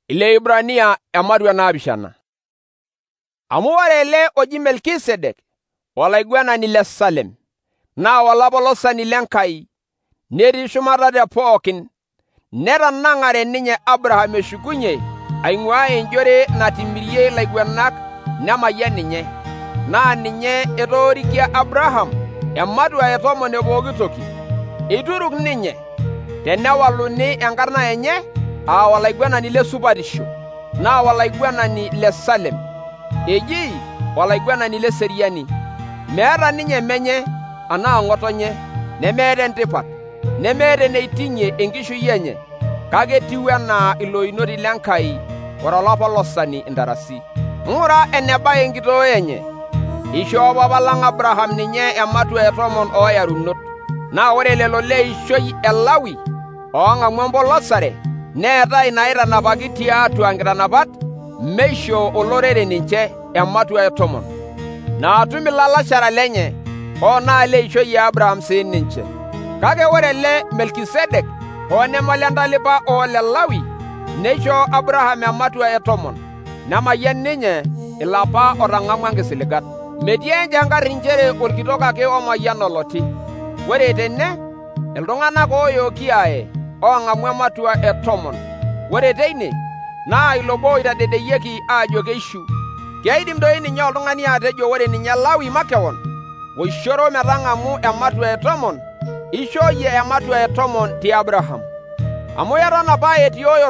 Ile Ibrania ematwa naapishana. Amu ore ele oji Melkisedek olaiguanani le Salem naa olapolosani lenkai netii shumata te pookin, netanang'are ninye Abraham eshukunye aing'uaa enjore natimirie laiguanak nemayian ninye, naa ninye etoorikia Abraham ematwa etomon epooki toki. Eituruk ninye tenewaluni enkarna enye aa olaiguanani le supatisho, naa olaiguanani le Salem, eji olaiguanani le seriani. Meeta ninye menye anaa ng'otonye, nemeeta entipat, nemeeta eneiting'ie enkishui enye, kake etiu enaa iloinoti lenkai ora olapolosani intarasi. Ng'ura eneba enkitoo enye. Ishoo papa lang' Abraham ninye ematwa etomon ooyarunot. Naa ore lelo leishoi Elawi oong'amu empolosare neetai naitanapaki tiatua nkitanapat meisho olorere ninche ematwa etomon, naatum ilalashara lenye oonaa leishoi Abraham siininche. Kake ore ele Melkisedek ooneme entalipa oolelawi neishoo Abraham ematwa etomon, nemayian ninye ilapa otang'amua nkisiligat. Metii enchankar nchere orkitok ake omayian oloti. Ore tene iltung'anak ooyooki aaye oong'amu ematwa etomon. Ore teine naa ilobo oitadedeyieki aajo keishu. Keidim doi ninye oltung'ani atejo ore ninye Lawi makewon oishoro metang'amu ematwa etomon, ishooyie ematwa etomon ti Abraham. Amu eton apa etioyo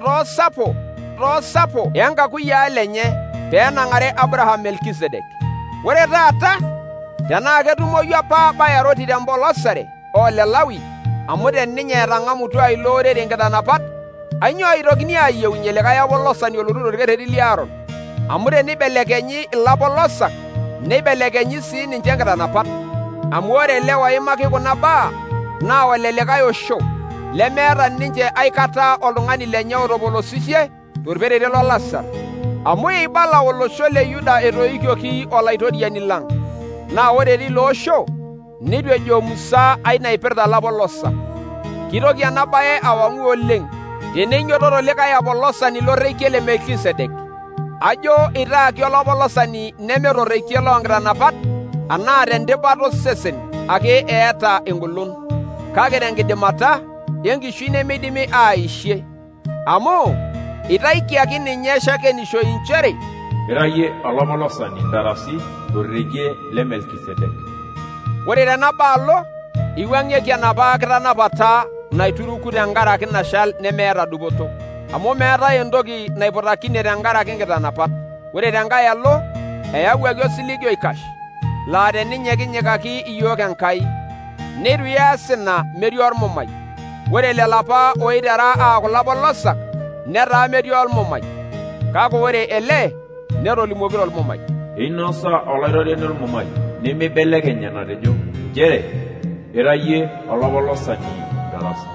toosapo enkakuyiaa lenye peenang'are Abraham Melkisedek. Ore taata tenaa ketumoyu apa bayaroti tempolosare oolelawi, amu teninye etang'amutua ilo orere nkitanapat, ainyoo eitokini aayieunyie likae apolosani olotu torkerreti liaaron? Amu tenibelekenyi ilapolosak, neibelekenyi sii ninche nkitanapat. Amu ore ele oimaki kuna baa naa ole likae osho, lemeeta ninche aikata oltung'ani lenye otopolosisie torperere lolasar. Amu eibala olosho le Yuda etoikioki olaitoriani lang', naa ore tilo osho nitu ejo Musa ai naipirta lapolosak. Kitoki ena baye awang'u oleng' teneinyototo likae apolosani lorreikie le Melkisedek, ajo itaaki olapolosani neme torreikie loonkitanapat anaa tentipat osesen ake eeta engolon, kake tenkidimata enkishui nemeidimi aaishie. Amu itaikiaki ninye shakenishoi nchere ira yie olapolosani intarasi torreikie le Melkisedek. Ore tenabaalo iwuang'ieki enapa kitanapata naituruku tenkaraki nashal nemeeta dupoto, amu meetai entoki naiputakine tenkaraki nkitanapat. Ore tenkae alo eyawuaki osiligi oikash laa teninye kinyikaki iyiok Enkai, nitu ias ina metii ormumai. Ore lelo apa oitera aaku lapolosak netaa metii ormumai, kake ore ele netolimuoki ormumai. Einosa olaitoriani ormumai nemeibelekeny enatejo nchere ira yie olapolosani intarasi.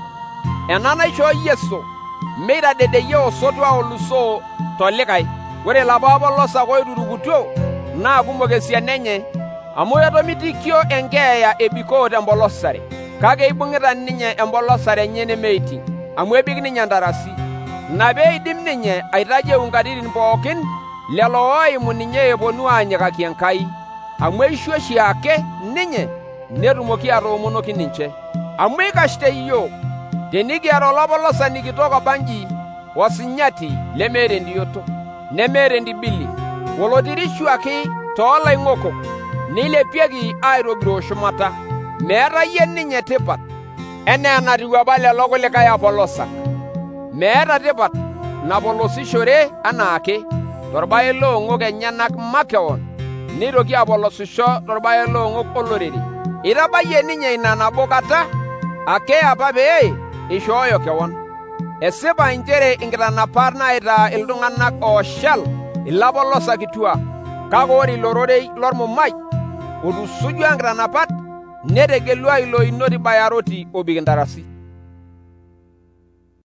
Ena naishoo Yesu meitadedeyie osotua olusoo tolikae. Ore lapa apolosak oiturukutuo naa kumok esiana enye, amu etomitikio enkeeya ebikoo tempolosare, kake eibung'ita ninye empolosare enye nemeiting', amu ebik ninye ntarasi. Ina peidim ninye aitajeu nkatitin pookin lelo oimu ninye eponu aanyikaki Enkai, amu eishu oshiake ninye netumoki atoomonoki ninche. Amu eikash teyiook tenikiata olapolosani kitok obanji osinyati lemeeta entioto, nemeeta entibili, olotirishuaki toolaing'okok neilepieki aitogiroo shumata. Meeta yie ninye tipat enaa enatiu apa lelo kulikae apolosak. Meeta tipat napolosishore anaake torbae loong'ok enyenak makewon, neitoki apolosisho torbae loong'ok olorere. Itabayie ninye ina nabo kata ake apa pee ishooyo kewon. Esipa nchere inkitanapat naitaa iltung'anak ooshal ilapolosak kituak, kake ore ilo rorei lormumai otusujua nkitanapat netegelua iloinoti bayaroti obik intarasi.